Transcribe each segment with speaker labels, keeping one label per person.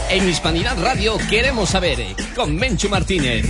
Speaker 1: En Hispanidad Radio queremos saber, con Menchu Martínez.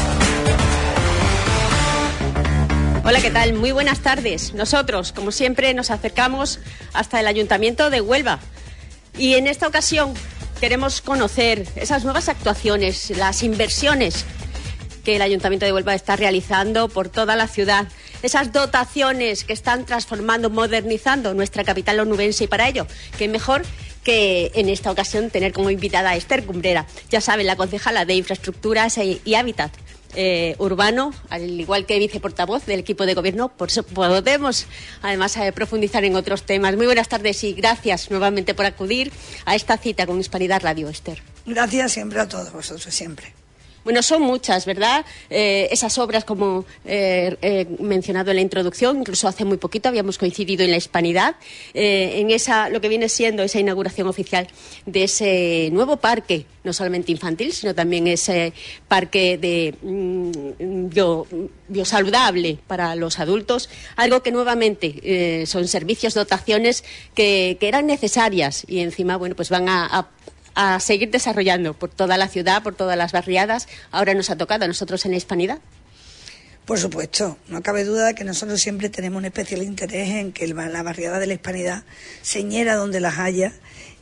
Speaker 2: Hola, ¿qué tal? Muy buenas tardes. Nosotros, como siempre, nos acercamos hasta el Ayuntamiento de Huelva. Y en esta ocasión queremos conocer esas nuevas actuaciones, las inversiones que el Ayuntamiento de Huelva está realizando por toda la ciudad. Esas dotaciones que están transformando, modernizando nuestra capital onubense. Y para ello, qué mejor que en esta ocasión tener como invitada a Esther Cumbrera. Ya saben, la concejala de Infraestructuras y Hábitat Urbano, al igual que viceportavoz del equipo de gobierno. Por eso podemos además profundizar en otros temas. Muy buenas tardes y gracias nuevamente por acudir a esta cita con Hispanidad Radio, Esther.
Speaker 3: Gracias siempre a todos vosotros, siempre.
Speaker 2: Bueno, son muchas, ¿verdad? Esas obras, como he mencionado en la introducción, incluso hace muy poquito habíamos coincidido en la Hispanidad, en lo que viene siendo esa inauguración oficial de ese nuevo parque, no solamente infantil, sino también ese parque de biosaludable para los adultos, algo que nuevamente son servicios, dotaciones que eran necesarias y encima, bueno, pues van a seguir desarrollando por toda la ciudad, por todas las barriadas. Ahora nos ha tocado a nosotros en la Hispanidad.
Speaker 3: Por supuesto, no cabe duda de que nosotros siempre tenemos un especial interés en que la barriada de la Hispanidad se ñera donde las haya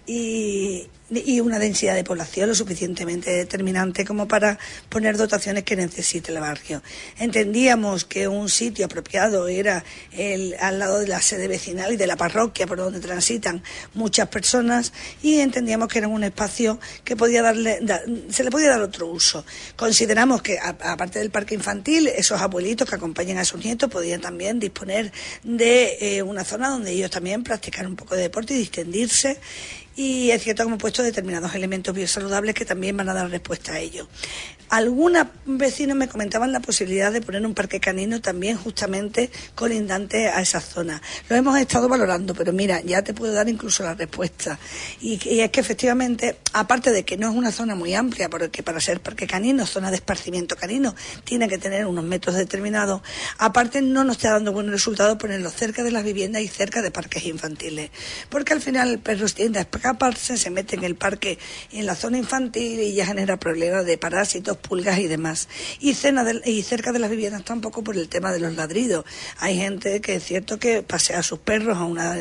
Speaker 3: y una densidad de población lo suficientemente determinante como para poner dotaciones que necesite el barrio. Entendíamos que un sitio apropiado era al lado de la sede vecinal y de la parroquia por donde transitan muchas personas, y entendíamos que era un espacio que se le podía dar otro uso. Consideramos que, aparte del parque infantil, esos abuelitos que acompañan a sus nietos podían también disponer de una zona donde ellos también practicaran un poco de deporte y distendirse. Y es cierto que hemos puesto determinados elementos biosaludables que también van a dar respuesta a ello. Algunos vecinos me comentaban la posibilidad de poner un parque canino también justamente colindante a esa zona. Lo hemos estado valorando, pero mira, ya te puedo dar incluso la respuesta. Y es que efectivamente, aparte de que no es una zona muy amplia, porque para ser parque canino, zona de esparcimiento canino, tiene que tener unos metros determinados, aparte no nos está dando buen resultado ponerlo cerca de las viviendas y cerca de parques infantiles. Porque al final el perro tiende a escaparse, se mete en el parque, en la zona infantil, y ya genera problemas de parásitos, pulgas y demás. Y cerca de las viviendas tampoco por el tema de los ladridos. Hay gente que es cierto que pasea a sus perros a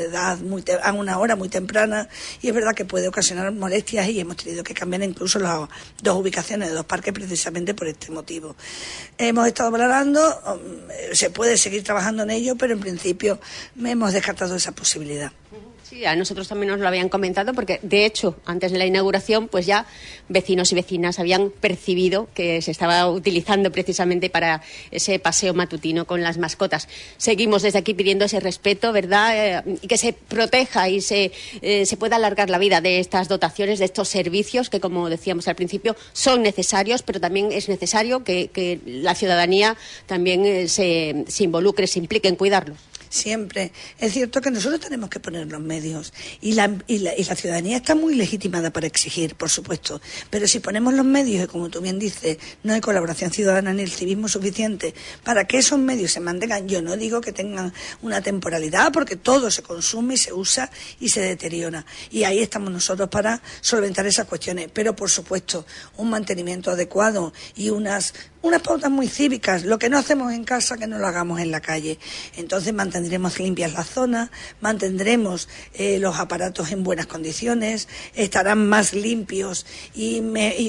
Speaker 3: una hora muy temprana, y es verdad que puede ocasionar molestias, y hemos tenido que cambiar incluso las dos ubicaciones de dos parques precisamente por este motivo. Hemos estado valorando, se puede seguir trabajando en ello, pero en principio hemos descartado esa posibilidad.
Speaker 2: Sí, a nosotros también nos lo habían comentado porque, de hecho, antes de la inauguración, pues ya vecinos y vecinas habían percibido que se estaba utilizando precisamente para ese paseo matutino con las mascotas. Seguimos desde aquí pidiendo ese respeto, ¿verdad? Y que se proteja y se pueda alargar la vida de estas dotaciones, de estos servicios que, como decíamos al principio, son necesarios, pero también es necesario que la ciudadanía también se involucre, se implique en cuidarlos.
Speaker 3: Siempre. Es cierto que nosotros tenemos que poner los medios y la ciudadanía está muy legitimada para exigir, por supuesto, pero si ponemos los medios, y como tú bien dices, no hay colaboración ciudadana ni el civismo suficiente para que esos medios se mantengan, yo no digo que tengan una temporalidad, porque todo se consume y se usa y se deteriora, y ahí estamos nosotros para solventar esas cuestiones, pero por supuesto un mantenimiento adecuado y unas pautas muy cívicas. Lo que no hacemos en casa, que no lo hagamos en la calle. Entonces mantendremos limpias las zonas, mantendremos los aparatos en buenas condiciones, estarán más limpios y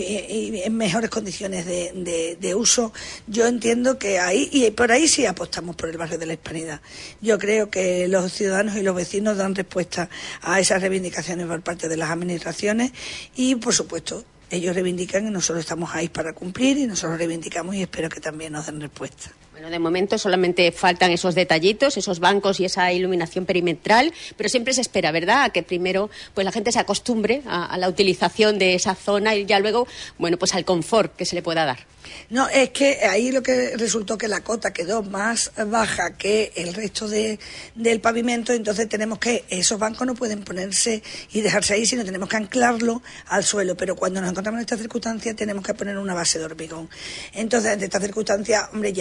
Speaker 3: en mejores condiciones de uso. Yo entiendo que ahí, y por ahí sí apostamos por el barrio de la Hispanidad. Yo creo que los ciudadanos y los vecinos dan respuesta a esas reivindicaciones por parte de las administraciones, y por supuesto ellos reivindican y nosotros estamos ahí para cumplir, y nosotros reivindicamos y espero que también nos den respuesta.
Speaker 2: Bueno, de momento solamente faltan esos detallitos, esos bancos y esa iluminación perimetral, pero siempre se espera, ¿verdad?, a que primero pues la gente se acostumbre a la utilización de esa zona y ya luego, bueno, pues al confort que se le pueda dar.
Speaker 3: No, es que ahí lo que resultó que la cota quedó más baja que el resto del pavimento, entonces tenemos que, esos bancos no pueden ponerse y dejarse ahí, sino tenemos que anclarlo al suelo, pero cuando nos encontramos en esta circunstancia tenemos que poner una base de hormigón. Entonces, ante esta circunstancia, hombre, ya prefería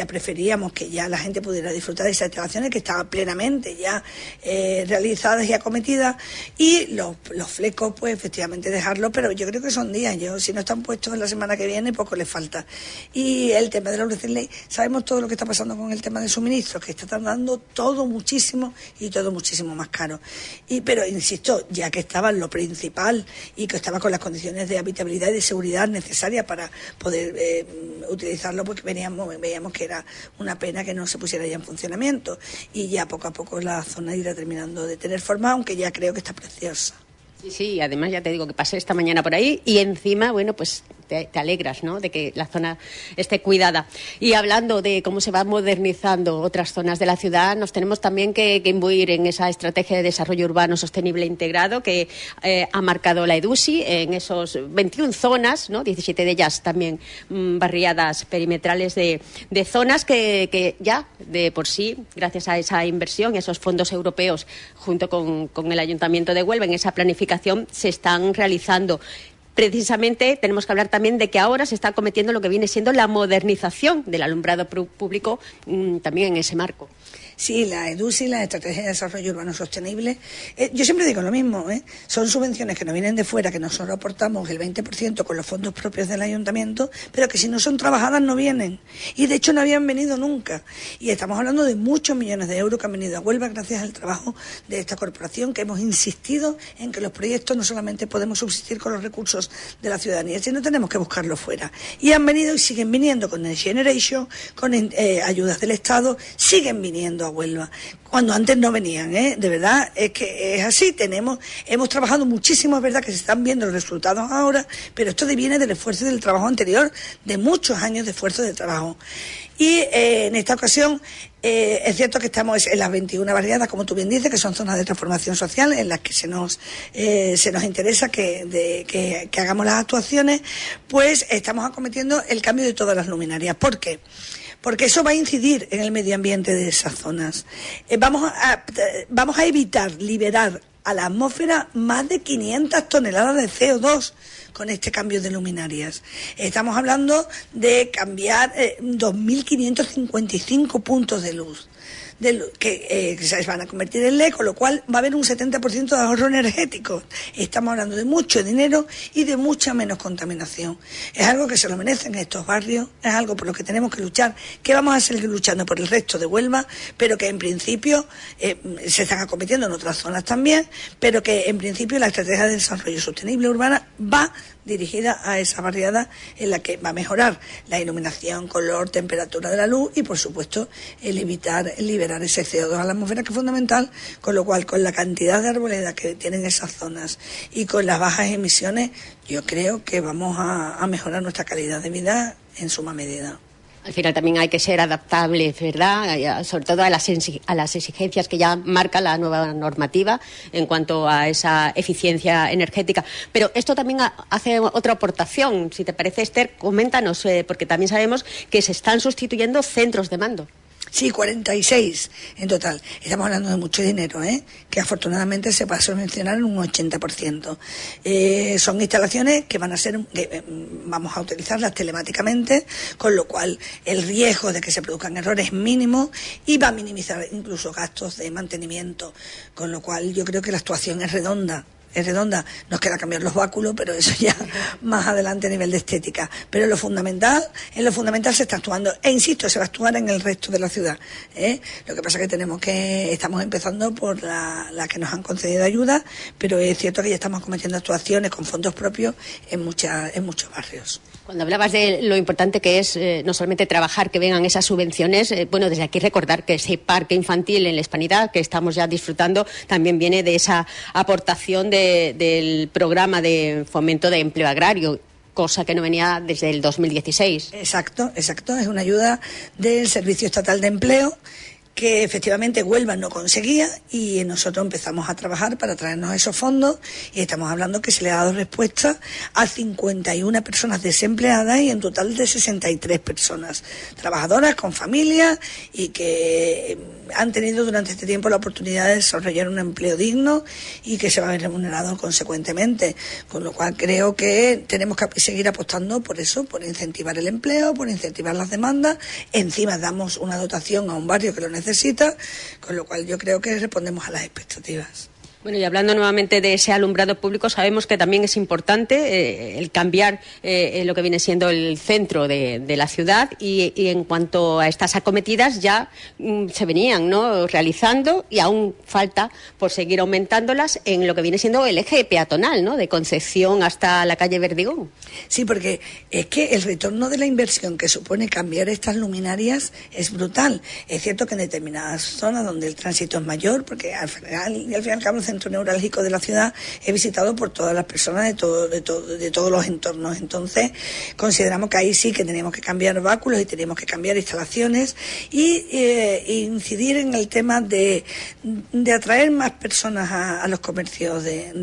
Speaker 3: queríamos que ya la gente pudiera disfrutar de esas instalaciones que estaban plenamente ya realizadas y acometidas, y los flecos, pues efectivamente dejarlos, pero yo creo que son días, si no están puestos en la semana que viene, poco les falta. Y el tema de la Urgent Ley, sabemos todo lo que está pasando con el tema de suministros, que está tardando todo muchísimo y todo muchísimo más caro. Pero insisto, ya que estaba lo principal y que estaba con las condiciones de habitabilidad y de seguridad necesarias para poder utilizarlo, porque veíamos que era una pena que no se pusiera ya en funcionamiento, y ya poco a poco la zona irá terminando de tener forma, aunque ya creo que está preciosa.
Speaker 2: Sí, además ya te digo que pasé esta mañana por ahí y encima, bueno, pues te alegras, ¿no?, de que la zona esté cuidada. Y hablando de cómo se va modernizando otras zonas de la ciudad, nos tenemos también que imbuir en esa estrategia de desarrollo urbano sostenible integrado que ha marcado la EDUSI en esos 21 zonas, ¿no?, 17 de ellas también barriadas perimetrales de zonas que ya de por sí, gracias a esa inversión y esos fondos europeos junto con el Ayuntamiento de Huelva en esa planificación se están realizando. Precisamente tenemos que hablar también de que ahora se está cometiendo lo que viene siendo la modernización del alumbrado público también en ese marco.
Speaker 3: Sí, la EDUSI, la Estrategia de Desarrollo Urbano Sostenible, yo siempre digo lo mismo, son subvenciones que nos vienen de fuera, que nosotros aportamos el 20% con los fondos propios del ayuntamiento, pero que si no son trabajadas no vienen. Y de hecho no habían venido nunca. Y estamos hablando de muchos millones de euros que han venido a Huelva gracias al trabajo de esta corporación, que hemos insistido en que los proyectos no solamente podemos subsistir con los recursos de la ciudadanía, sino tenemos que buscarlos fuera. Y han venido y siguen viniendo con Next Generation, con ayudas del Estado, siguen viniendo a Huelva, cuando antes no venían, de verdad, es que es así, hemos trabajado muchísimo, es verdad que se están viendo los resultados ahora, pero esto viene del esfuerzo y del trabajo anterior, de muchos años de esfuerzo de trabajo. Y en esta ocasión es cierto que estamos en las 21 barriadas, como tú bien dices, que son zonas de transformación social en las que se nos interesa que hagamos las actuaciones, pues estamos acometiendo el cambio de todas las luminarias. ¿Por qué? Porque eso va a incidir en el medio ambiente de esas zonas. Vamos a evitar liberar a la atmósfera más de 500 toneladas de CO2 con este cambio de luminarias. Estamos hablando de cambiar 2.555 puntos de luz. Que se van a convertir en LED, con lo cual va a haber un 70% de ahorro energético. Estamos hablando de mucho dinero y de mucha menos contaminación. Es algo que se lo merecen estos barrios, es algo por lo que tenemos que luchar, que vamos a seguir luchando por el resto de Huelva, pero que en principio se están acometiendo en otras zonas también, pero que en principio la estrategia de desarrollo sostenible urbana va dirigida a esa barriada en la que va a mejorar la iluminación, color, temperatura de la luz y, por supuesto, el liberar ese CO2 a la atmósfera, que es fundamental, con lo cual, con la cantidad de arboleda que tienen esas zonas y con las bajas emisiones, yo creo que vamos a mejorar nuestra calidad de vida en suma medida.
Speaker 2: Al final también hay que ser adaptables, ¿verdad? Sobre todo a las exigencias que ya marca la nueva normativa en cuanto a esa eficiencia energética. Pero esto también hace otra aportación. Si te parece, Esther, coméntanos, porque también sabemos que se están sustituyendo centros de mando.
Speaker 3: Sí, 46 en total. Estamos hablando de mucho dinero, que afortunadamente se va a subvencionar en un 80%. Son instalaciones que vamos a utilizarlas telemáticamente, con lo cual el riesgo de que se produzcan errores es mínimo y va a minimizar incluso gastos de mantenimiento, con lo cual yo creo que la actuación es redonda. Nos queda cambiar los báculos, pero eso ya más adelante a nivel de estética. Pero en lo fundamental se está actuando. E insisto, se va a actuar en el resto de la ciudad. Lo que pasa es que estamos empezando por la que nos han concedido ayuda, pero es cierto que ya estamos cometiendo actuaciones con fondos propios en muchos barrios.
Speaker 2: Cuando hablabas de lo importante que es no solamente trabajar, que vengan esas subvenciones, desde aquí recordar que ese parque infantil en la Hispanidad que estamos ya disfrutando también viene de esa aportación del programa de fomento de empleo agrario, cosa que no venía desde el 2016.
Speaker 3: Exacto. Es una ayuda del Servicio Estatal de Empleo que efectivamente Huelva no conseguía, y nosotros empezamos a trabajar para traernos esos fondos, y estamos hablando que se le ha dado respuesta a 51 personas desempleadas y en total de 63 personas trabajadoras con familias y que han tenido durante este tiempo la oportunidad de desarrollar un empleo digno y que se va a ver remunerado consecuentemente, con lo cual creo que tenemos que seguir apostando por eso, por incentivar el empleo, por incentivar las demandas. Encima damos una dotación a un barrio que lo necesita, con lo cual yo creo que respondemos a las expectativas.
Speaker 2: Bueno, y hablando nuevamente de ese alumbrado público, sabemos que también es importante el cambiar lo que viene siendo el centro de la ciudad, y en cuanto a estas acometidas ya se venían, ¿no?, realizando, y aún falta por seguir aumentándolas en lo que viene siendo el eje peatonal, ¿no?, de Concepción hasta la calle Verdigón.
Speaker 3: Sí, porque es que el retorno de la inversión que supone cambiar estas luminarias es brutal. Es cierto que en determinadas zonas donde el tránsito es mayor, porque al final y al cabo el centro neurálgico de la ciudad es visitado por todas las personas de todos los entornos. Entonces consideramos que ahí sí que tenemos que cambiar báculos y tenemos que cambiar instalaciones y incidir en el tema de atraer más personas a los comercios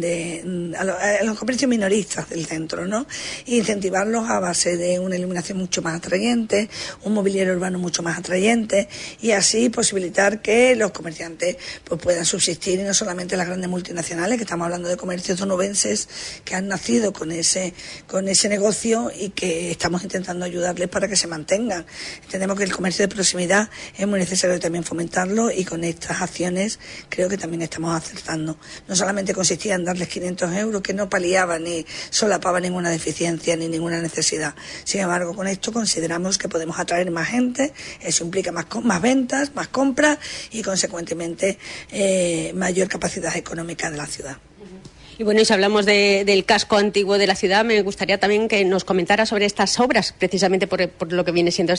Speaker 3: a los comercios minoristas del centro, ¿no? E incentivarlos a base de una iluminación mucho más atrayente, un mobiliario urbano mucho más atrayente, y así posibilitar que los comerciantes pues puedan subsistir, y no solamente las grandes multinacionales, que estamos hablando de comercios onubenses que han nacido con ese negocio y que estamos intentando ayudarles para que se mantengan. Entendemos que el comercio de proximidad es muy necesario también fomentarlo, y con estas acciones creo que también estamos acertando. No solamente consistía en darles 500 euros, que no paliaba ni solapaba ninguna deficiencia ni ninguna necesidad. Sin embargo, con esto consideramos que podemos atraer más gente, eso implica más ventas, más compras y consecuentemente mayor capacidad económica de la ciudad.
Speaker 2: Y bueno, y si hablamos del casco antiguo de la ciudad, me gustaría también que nos comentara sobre estas obras, precisamente por lo que viene siendo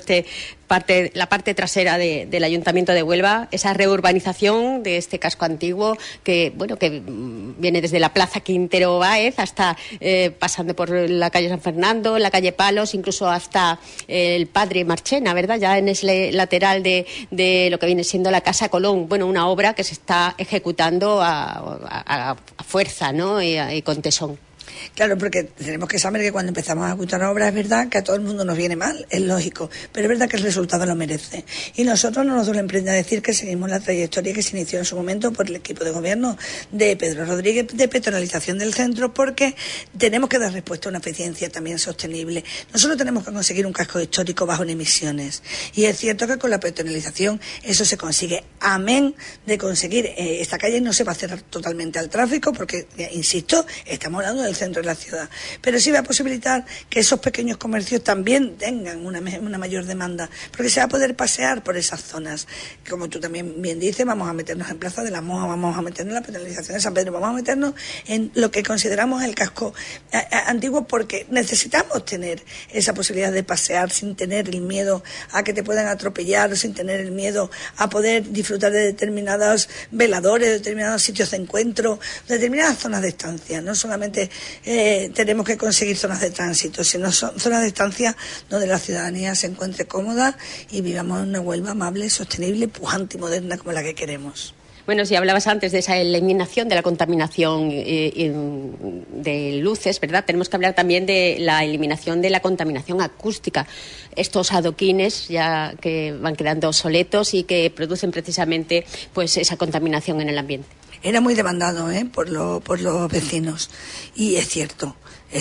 Speaker 2: la parte trasera del Ayuntamiento de Huelva, esa reurbanización de este casco antiguo que viene desde la Plaza Quintero Báez hasta pasando por la calle San Fernando, la calle Palos, incluso hasta el Padre Marchena, ¿verdad? Ya en ese lateral de lo que viene siendo la Casa Colón. Bueno, una obra que se está ejecutando a fuerza, ¿no? Y con tesón.
Speaker 3: Claro, porque tenemos que saber que cuando empezamos a ejecutar obras es verdad que a todo el mundo nos viene mal, es lógico, pero es verdad que el resultado lo merece. Y nosotros no nos duele en prenda decir que seguimos la trayectoria que se inició en su momento por el equipo de gobierno de Pedro Rodríguez de peatonalización del centro, porque tenemos que dar respuesta a una eficiencia también sostenible. Nosotros tenemos que conseguir un casco histórico bajo en emisiones, y es cierto que con la peatonalización eso se consigue, amén de conseguir esta calle no se va a cerrar totalmente al tráfico, porque, insisto, estamos hablando del centro de la ciudad, pero sí va a posibilitar que esos pequeños comercios también tengan una mayor demanda, porque se va a poder pasear por esas zonas. Como tú también bien dices, vamos a meternos en Plaza de la Moja, vamos a meternos en la penalización de San Pedro, vamos a meternos en lo que consideramos el casco antiguo, porque necesitamos tener esa posibilidad de pasear sin tener el miedo a que te puedan atropellar, o sin tener el miedo a poder disfrutar de determinados veladores, de determinados sitios de encuentro, de determinadas zonas de estancia. No solamente tenemos que conseguir zonas de tránsito, sino zonas de estancia donde la ciudadanía se encuentre cómoda y vivamos en una Huelva amable, sostenible, pujante y moderna como la que queremos.
Speaker 2: Bueno, si hablabas antes de esa eliminación de la contaminación de luces, ¿verdad? Tenemos que hablar también de la eliminación de la contaminación acústica. Estos adoquines ya que van quedando obsoletos y que producen precisamente pues esa contaminación en el ambiente.
Speaker 3: Era muy demandado por los vecinos, y es cierto,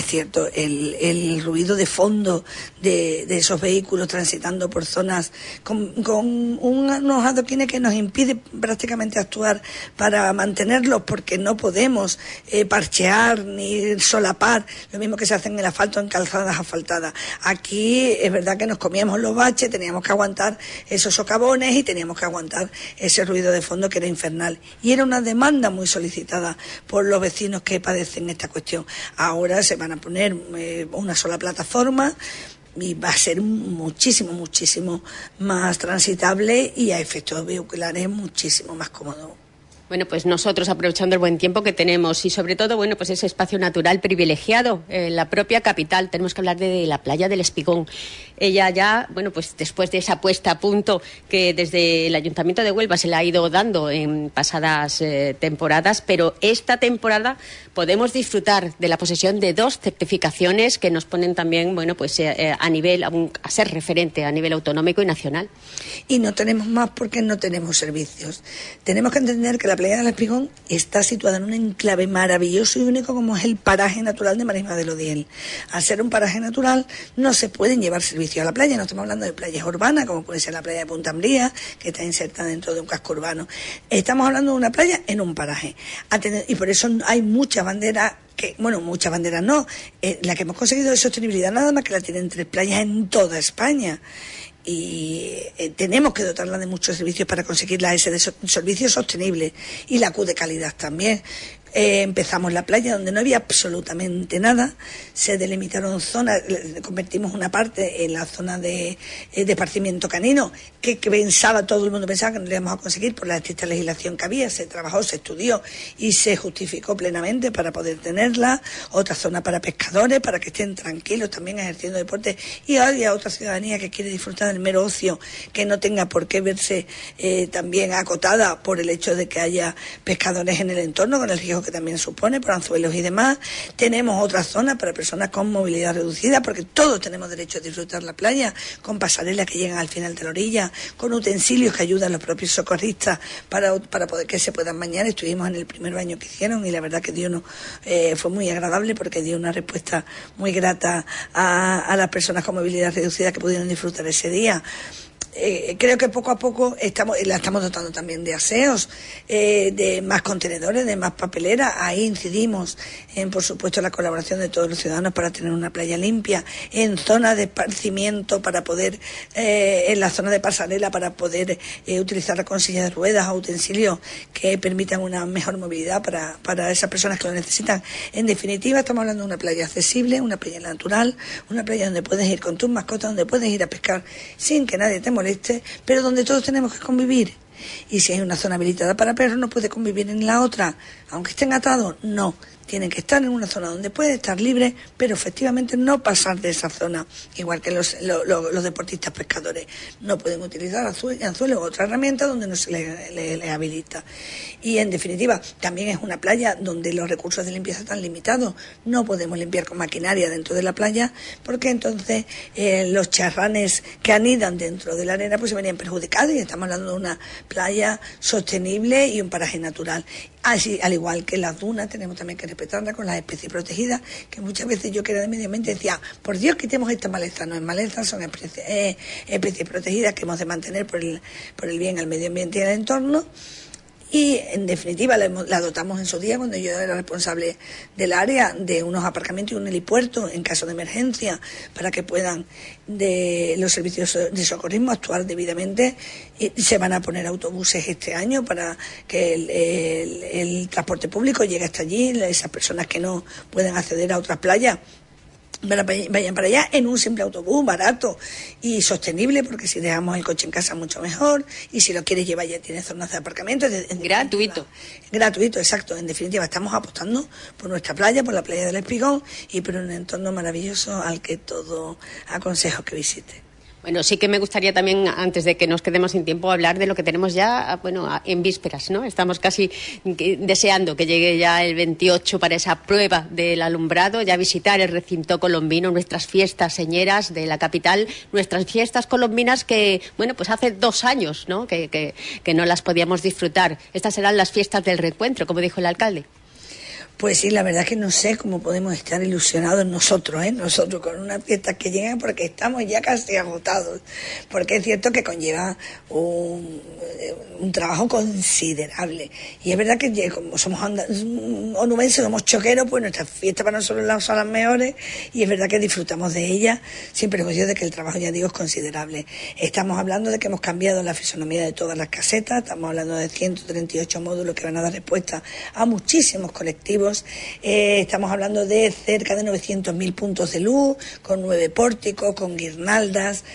Speaker 3: el ruido de fondo de esos vehículos transitando por zonas con unos adoquines que nos impide prácticamente actuar para mantenerlos, porque no podemos parchear ni solapar, lo mismo que se hace en el asfalto en calzadas asfaltadas. Aquí es verdad que nos comíamos los baches, teníamos que aguantar esos socavones y teníamos que aguantar ese ruido de fondo que era infernal, y era una demanda muy solicitada por los vecinos que padecen esta cuestión. Ahora se van a poner una sola plataforma y va a ser muchísimo más transitable y a efectos vehiculares muchísimo más cómodo.
Speaker 2: Bueno, pues nosotros aprovechando el buen tiempo que tenemos y sobre todo, bueno, pues ese espacio natural privilegiado en la propia capital. Tenemos que hablar de la playa del Espigón. Ella ya, bueno, pues después de esa puesta a punto que desde el Ayuntamiento de Huelva se le ha ido dando en pasadas temporadas, pero esta temporada podemos disfrutar de la posesión de 2 certificaciones que nos ponen también, bueno, pues a nivel, a ser referente a nivel autonómico y nacional.
Speaker 3: Y no tenemos más porque no tenemos servicios. Tenemos que entender que la playa del Espigón está situada en un enclave maravilloso y único como es el paraje natural de Marisma del Odiel. Al ser un paraje natural no se pueden llevar servicios a la playa, no estamos hablando de playas urbanas como puede ser la playa de Punta Ambría, que está inserta dentro de un casco urbano. Estamos hablando de una playa en un paraje. Y por eso hay muchas banderas muchas banderas no. La que hemos conseguido de sostenibilidad nada más que la tienen 3 playas en toda España. Y tenemos que dotarla de muchos servicios para conseguir ese de servicios sostenibles y la Q de calidad también. Empezamos la playa donde no había absolutamente nada, se delimitaron zonas, convertimos una parte en la zona de esparcimiento canino, que todo el mundo pensaba que no lo íbamos a conseguir por la estricta legislación que había. Se trabajó, se estudió y se justificó plenamente para poder tenerla. Otra zona para pescadores, para que estén tranquilos también ejerciendo deporte, y hay otra ciudadanía que quiere disfrutar del mero ocio, que no tenga por qué verse también acotada por el hecho de que haya pescadores en el entorno, con el riesgo que también supone por anzuelos y demás. Tenemos otra zona para personas con movilidad reducida, porque todos tenemos derecho a disfrutar la playa, con pasarelas que llegan al final de la orilla, con utensilios que ayudan a los propios socorristas para poder que se puedan bañar. Estuvimos en el primer baño que hicieron y la verdad que fue muy agradable, porque dio una respuesta muy grata a las personas con movilidad reducida que pudieron disfrutar ese día. Creo que poco a poco la estamos dotando también de aseos, de más contenedores, de más papeleras. Ahí incidimos en, por supuesto, la colaboración de todos los ciudadanos para tener una playa limpia, en zonas de esparcimiento para poder, en la zona de pasarela para poder utilizarla con sillas de ruedas o utensilios que permitan una mejor movilidad para esas personas que lo necesitan. En definitiva, estamos hablando de una playa accesible, una playa natural, una playa donde puedes ir con tus mascotas, donde puedes ir a pescar sin que nadie te moleste, pero donde todos tenemos que convivir. Y si hay una zona habilitada para perros, no puede convivir en la otra, aunque estén atados, no. Tienen que estar en una zona donde puede estar libre, pero efectivamente no pasar de esa zona. Igual que los deportistas pescadores no pueden utilizar anzuelos u otra herramienta donde no se les habilita. Y en definitiva, también es una playa donde los recursos de limpieza están limitados. No podemos limpiar con maquinaria dentro de la playa, porque entonces los charranes que anidan dentro de la arena pues se verían perjudicados, y estamos hablando de una playa sostenible y un paraje natural. Así, al igual que las dunas, tenemos también que respetarla con las especies protegidas, que muchas veces yo que era de medio ambiente decía, por Dios, quitemos esta maleza. No es maleza, son especies protegidas que hemos de mantener por el bien al medio ambiente y al entorno. Y en definitiva la dotamos en su día, cuando yo era responsable del área, de unos aparcamientos y un helipuerto en caso de emergencia, para que puedan los servicios de socorrismo actuar debidamente. Y se van a poner autobuses este año para que el transporte público llegue hasta allí, esas personas que no pueden acceder a otras playas vayan para allá en un simple autobús barato y sostenible, porque si dejamos el coche en casa mucho mejor, y si lo quieres llevar ya tiene zonas de aparcamiento
Speaker 2: gratuito,
Speaker 3: exacto. En definitiva, estamos apostando por nuestra playa, por la playa del Espigón, y por un entorno maravilloso al que todo aconsejo que visite.
Speaker 2: Bueno, sí que me gustaría también, antes de que nos quedemos sin tiempo, hablar de lo que tenemos ya, en vísperas, ¿no? Estamos casi deseando que llegue ya el 28 para esa prueba del alumbrado, ya visitar el recinto colombino, nuestras fiestas señeras de la capital, nuestras fiestas colombinas que, pues hace 2 años, ¿no? Que no las podíamos disfrutar. Estas serán las fiestas del reencuentro, como dijo el alcalde.
Speaker 3: Pues sí, la verdad es que no sé cómo podemos estar ilusionados nosotros con una fiesta que llegan, porque estamos ya casi agotados, porque es cierto que conlleva un trabajo considerable, y es verdad que como somos onubenses, somos choqueros, pues nuestras fiestas para nosotros son las mejores, y es verdad que disfrutamos de ellas sin perjuicio de que el trabajo, ya digo, es considerable. Estamos hablando de que hemos cambiado la fisonomía de todas las casetas, estamos hablando de 138 módulos que van a dar respuesta a muchísimos colectivos llamativos. Estamos hablando de cerca de 900.000 puntos de luz, con 9 pórticos, con guirnaldas,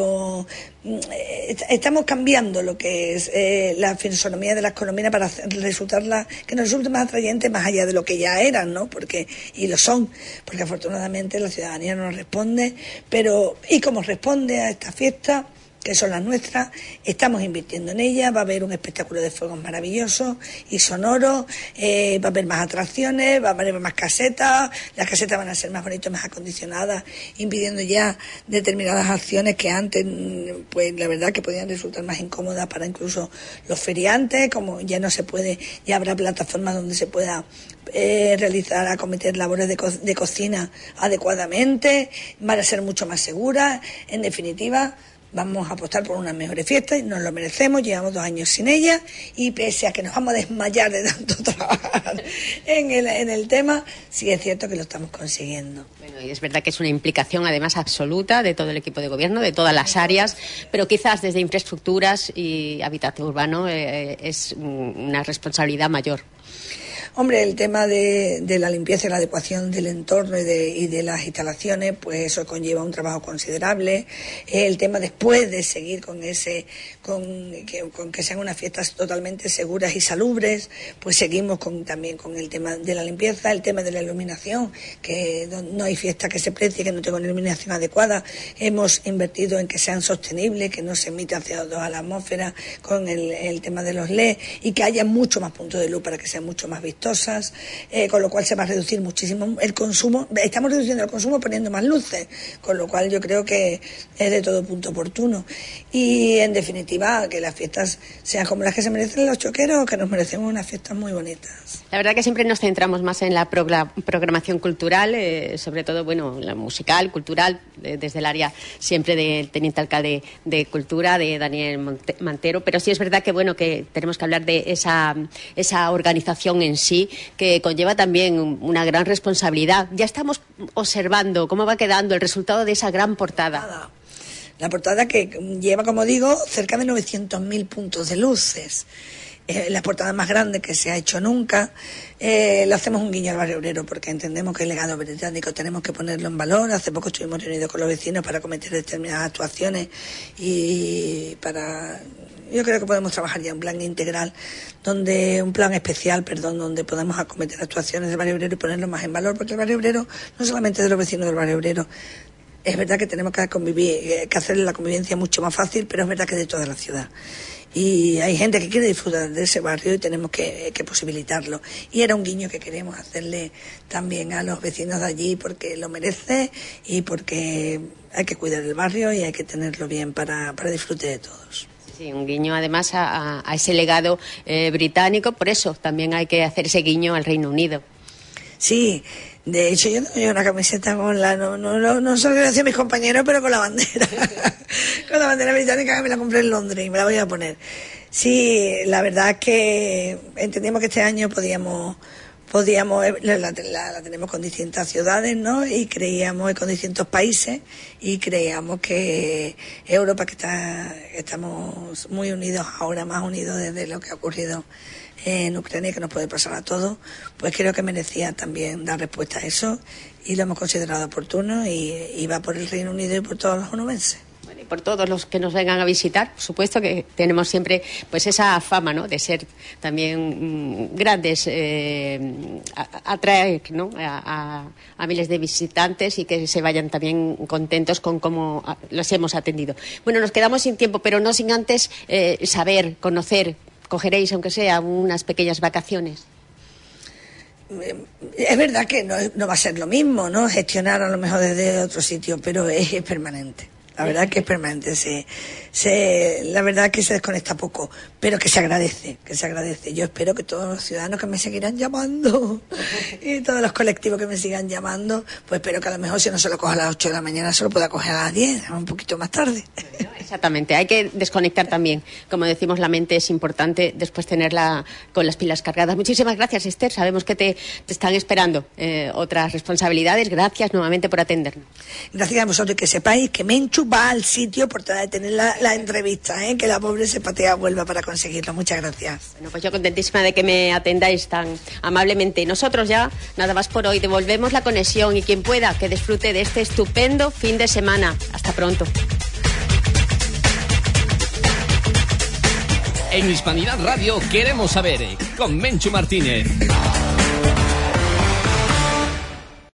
Speaker 3: estamos cambiando lo que es la fisonomía de las colombinas para que nos resulte más atrayente, más allá de lo que ya eran, ¿no? Y lo son, porque afortunadamente la ciudadanía no nos responde, y como responde a esta fiesta, que son las nuestras, estamos invirtiendo en ellas. Va a haber un espectáculo de fuegos maravilloso y sonoro, va a haber más atracciones, va a haber más casetas, las casetas van a ser más bonitas, más acondicionadas, impidiendo ya determinadas acciones que antes, pues la verdad que podían resultar más incómodas para incluso los feriantes, como ya no se puede, ya habrá plataformas donde se pueda acometer labores de cocina adecuadamente, van a ser mucho más seguras. En definitiva, vamos a apostar por unas mejores fiestas, nos lo merecemos, llevamos 2 años sin ellas y pese a que nos vamos a desmayar de tanto trabajar en el tema, sí es cierto que lo estamos consiguiendo.
Speaker 2: Bueno, y es verdad que es una implicación además absoluta de todo el equipo de gobierno, de todas las áreas, pero quizás desde infraestructuras y hábitat urbano es una responsabilidad mayor.
Speaker 3: Hombre, el tema de la limpieza y la adecuación del entorno y de las instalaciones, pues eso conlleva un trabajo considerable. El tema después de seguir con que sean unas fiestas totalmente seguras y salubres, pues seguimos también con el tema de la limpieza, el tema de la iluminación, que no hay fiesta que se precie que no tenga una iluminación adecuada. Hemos invertido en que sean sostenibles, que no se emita CO2 a la atmósfera, con el tema de los LED, y que haya mucho más puntos de luz para que sean mucho más vistos. Con lo cual se va a reducir muchísimo el consumo. Estamos reduciendo el consumo poniendo más luces, con lo cual yo creo que es de todo punto oportuno. Y en definitiva, que las fiestas sean como las que se merecen los choqueros, que nos merecemos unas fiestas muy bonitas.
Speaker 2: La verdad que siempre nos centramos más en la programación cultural, sobre todo, bueno, la musical, cultural, desde el área siempre del teniente alcalde de Cultura, de Daniel Mantero, pero sí es verdad que, bueno, que tenemos que hablar de esa organización en sí, que conlleva también una gran responsabilidad. Ya estamos observando cómo va quedando el resultado de esa gran portada.
Speaker 3: La portada que lleva, como digo, cerca de 900.000 puntos de luces. La portada más grande que se ha hecho nunca. Le hacemos un guiño al barrio obrero porque entendemos que el legado británico tenemos que ponerlo en valor. Hace poco estuvimos reunidos con los vecinos para cometer determinadas actuaciones yo creo que podemos trabajar ya un plan integral, un plan especial, donde podamos acometer actuaciones del barrio obrero y ponerlo más en valor, porque el barrio obrero no solamente de los vecinos del barrio obrero. Es verdad que tenemos que convivir, que hacer la convivencia mucho más fácil, pero es verdad que de toda la ciudad. Y hay gente que quiere disfrutar de ese barrio y tenemos que posibilitarlo. Y era un guiño que queremos hacerle también a los vecinos de allí, porque lo merece y porque hay que cuidar el barrio y hay que tenerlo bien para disfrute de todos.
Speaker 2: Sí, un guiño además a ese legado británico, por eso también hay que hacer ese guiño al Reino Unido.
Speaker 3: Sí, de hecho yo tengo una camiseta con no solo gracias a mis compañeros, pero con la bandera, con la bandera británica, que me la compré en Londres y me la voy a poner. Sí, la verdad es que entendíamos que este año la tenemos con distintas ciudades, ¿no? Y con distintos países, y creíamos que Europa, que estamos muy unidos ahora, más unidos desde lo que ha ocurrido en Ucrania, que nos puede pasar a todos, pues creo que merecía también dar respuesta a eso y lo hemos considerado oportuno y va por el Reino Unido y por todos los onubenses.
Speaker 2: Y por todos los que nos vengan a visitar, por supuesto que tenemos siempre pues esa fama, ¿no?, de ser también grandes, atraer, ¿no?, a miles de visitantes y que se vayan también contentos con cómo los hemos atendido. Bueno, nos quedamos sin tiempo, pero no sin antes saber, conocer. ¿Cogeréis, aunque sea, unas pequeñas vacaciones?
Speaker 3: Es verdad que no va a ser lo mismo, ¿no?, gestionar a lo mejor desde otro sitio, pero es permanente. La verdad que es permanente, la verdad que se desconecta poco, pero que se agradece. Yo espero que todos los ciudadanos que me seguirán llamando y todos los colectivos que me sigan llamando, pues espero que a lo mejor si no se lo coja a las 8 de la mañana, se lo pueda coger a las 10, un poquito más tarde.
Speaker 2: Exactamente, hay que desconectar también. Como decimos, la mente es importante después tenerla con las pilas cargadas. Muchísimas gracias, Esther. Sabemos que te están esperando otras responsabilidades. Gracias nuevamente por atendernos.
Speaker 3: Gracias a vosotros, y que sepáis que Menchu va al sitio por tratar de tener la entrevista, que la pobre se patea a Huelva para conseguirlo. Muchas gracias.
Speaker 2: Bueno, pues yo contentísima de que me atendáis tan amablemente. Nosotros ya, nada más por hoy, devolvemos la conexión y quien pueda que disfrute de este estupendo fin de semana. Hasta pronto.
Speaker 1: En Hispanidad Radio queremos saber, con Menchu Martínez.